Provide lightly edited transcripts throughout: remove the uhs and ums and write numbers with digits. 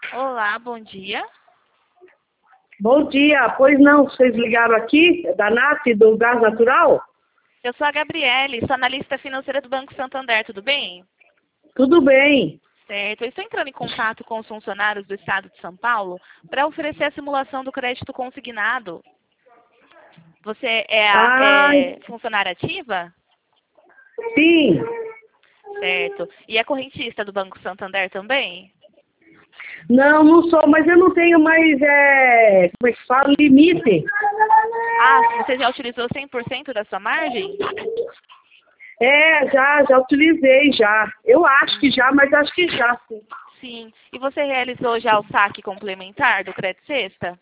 Olá, bom dia. Bom dia, pois não, vocês ligaram aqui, da NAT, do Gás Natural? Eu sou a Gabriele, sou analista financeira do Banco Santander, tudo bem? Tudo bem. Certo, eu estou entrando em contato com os funcionários do Estado de São Paulo para oferecer a simulação do crédito consignado. Você Ah, é funcionária ativa? sim. Certo. E é correntista do Banco Santander também? Não, não sou, mas eu não tenho mais, como é que fala, limite. Ah, você já utilizou 100% da sua margem? Já utilizei já. Eu acho que já, mas acho que já, sim. Sim. E você realizou já o saque complementar do Crédito Sexta?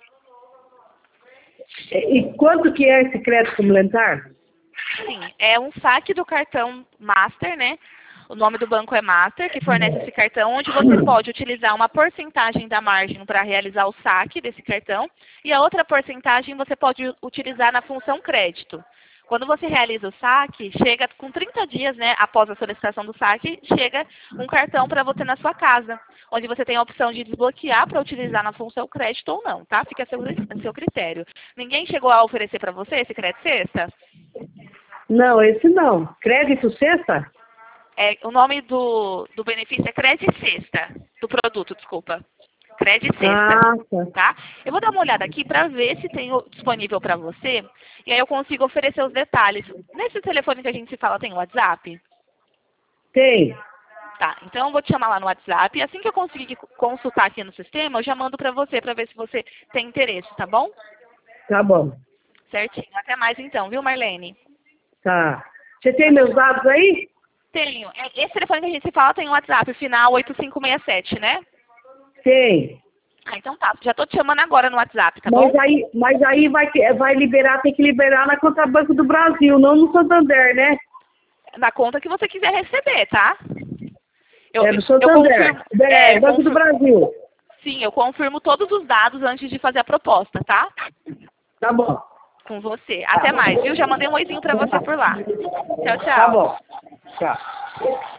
E quanto que é esse crédito complementar? Sim, é um saque do cartão Master, né? O nome do banco é Master, que fornece esse cartão, onde você pode utilizar uma porcentagem da margem para realizar o saque desse cartão e a outra porcentagem você pode utilizar na função crédito. Quando você realiza o saque, chega com 30 dias, né, após a solicitação do saque, chega um cartão para você na sua casa, onde você tem a opção de desbloquear para utilizar na função crédito ou não, tá? Fica a seu critério. Ninguém chegou a oferecer para você esse crédito sexta? Não, esse não. Crédito sexta? O nome do benefício é Crédito Sexta, do produto, desculpa. Crédito Sexta, Ah, tá. tá? Eu vou dar uma olhada aqui para ver se tem disponível para você, e aí eu consigo oferecer os detalhes. Nesse telefone que a gente se fala, tem WhatsApp? Tem. Tá, então eu vou te chamar lá no WhatsApp, e assim que eu conseguir consultar aqui no sistema, eu já mando para você ver se você tem interesse, tá bom? Tá bom. Certinho. Até mais então, viu, Marlene? Tá. Você tem meus dados aí? Tenho. Esse telefone que a gente se fala tem o WhatsApp, final 8567, né? Tem. Ah, então tá. Já tô te chamando agora no WhatsApp, tá bom? Mas aí vai liberar, tem que liberar na conta Banco do Brasil, não no Santander, né? Na conta que você quiser receber, tá? É do Eu Santander. confirmo. É, Banco do Brasil. Sim, eu confirmo todos os dados antes de fazer a proposta, tá? Tá bom. Com você. Até mais, viu? Já mandei um oizinho pra você por lá. Tchau, Tá tchau. bom. Tchau.